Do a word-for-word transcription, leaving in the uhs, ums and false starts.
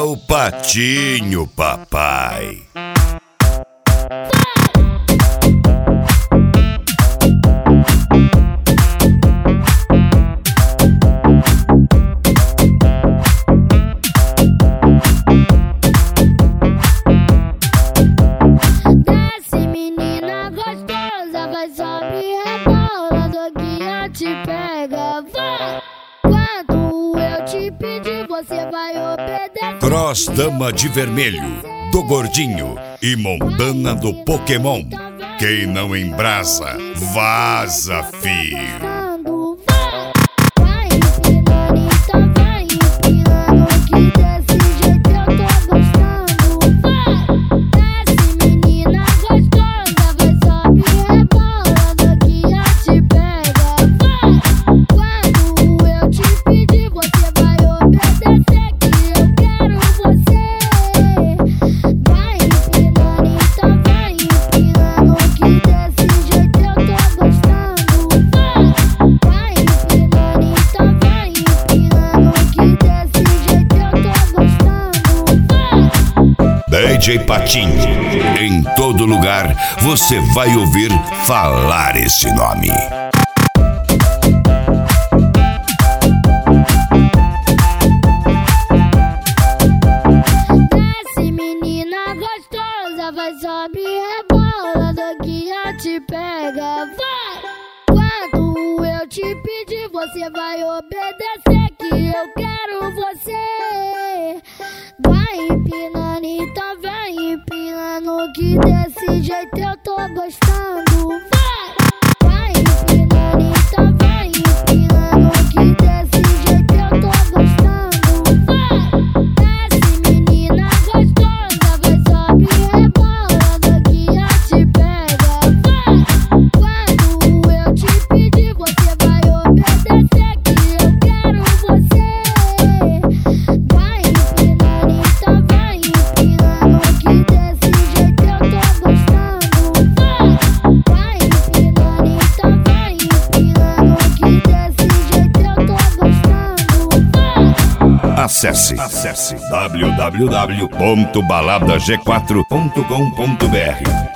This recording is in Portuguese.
o patinho, papai. Desce, menina gostosa, vai, sobe e rebola, doguinha te pega, vai. Quando eu te pedir, você vai obedecer. Cross Dama de Vermelho, do Gordinho e Montana do Pokémon. Quem não embrasa, vaza, filho. Vai empinando, então vai empinando, que desse jeito eu tô gostando. Vai, desce, menina gostosa, vai, sobe e rebola, doguinha te pega, vai. Quando eu te pedir, você vai obedecer, que eu quero você. Vai empinando, então vai empinando, que desse jeito eu tô gostando. Vai, vai empinando, então vai empinando, que desse jeito eu tô gostando. D J Patinho, em todo lugar você vai ouvir falar esse nome. Desce, menina gostosa, vai, sobe e rebola, doguinha te pega, vai. Quando eu te pedir, você vai obedecer, que eu quero você. Vai empinando, então vai empinando, que desse jeito eu tô gostando. Vai, vai empinando, então vai empinando, que desse jeito eu tô gostando. Vai, desce, menina gostosa, vai, sobe e rebola, doguinha te pega, vai. Quando eu te pedir, você vai obedecer, que eu quero você. Vai empinando, então vai empinando, que desse jeito eu tô gostando. Vai, vai empinando, então vai empinando, que desse jeito eu tô gostando. Acesse, acesse w w w ponto balada g quatro ponto com ponto b r.